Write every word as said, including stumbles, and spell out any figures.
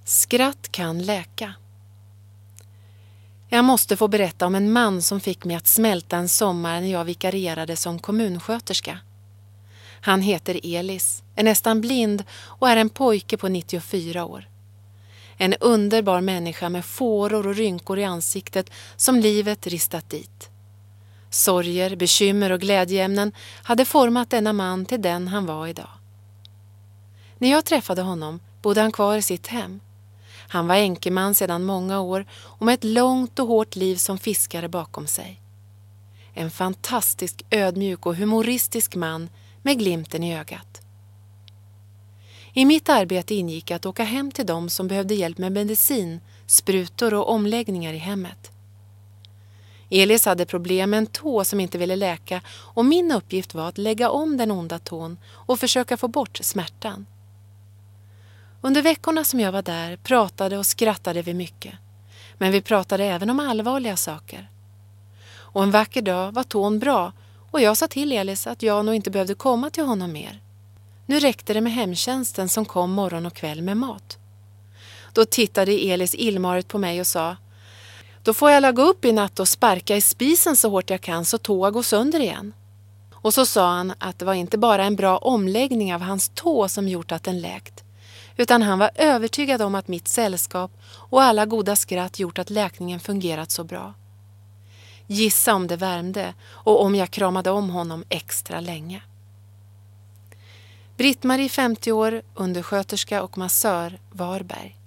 Skratt kan läka. Jag måste få berätta om en man som fick mig att smälta en sommar när jag vikarierade som kommunsköterska. Han heter Elis, är nästan blind och är en pojke på nittiofyra år. En underbar människa med fåror och rynkor i ansiktet som livet ristat dit. Sorger, bekymmer och glädjeämnen hade format denna man till den han var idag. När jag träffade honom bodde han kvar i sitt hem. Han var enkeman sedan många år och med ett långt och hårt liv som fiskare bakom sig. En fantastisk ödmjuk och humoristisk man med glimten i ögat. I mitt arbete ingick att åka hem till dem som behövde hjälp med medicin, sprutor och omläggningar i hemmet. Elis hade problem med en tå som inte ville läka och min uppgift var att lägga om den onda tån och försöka få bort smärtan. Under veckorna som jag var där pratade och skrattade vi mycket. Men vi pratade även om allvarliga saker. Och en vacker dag var tån bra och jag sa till Elis att jag nog inte behövde komma till honom mer. Nu räckte det med hemtjänsten som kom morgon och kväll med mat. Då tittade Elis illmarigt på mig och sa: då får jag lägga upp i natt och sparka i spisen så hårt jag kan så tåa går sönder igen. Och så sa han att det var inte bara en bra omläggning av hans tå som gjort att den läkt, utan han var övertygad om att mitt sällskap och alla goda skratt gjort att läkningen fungerat så bra. Gissa om det värmde och om jag kramade om honom extra länge. Britt-Marie, femtio år, undersköterska och massör, Varberg.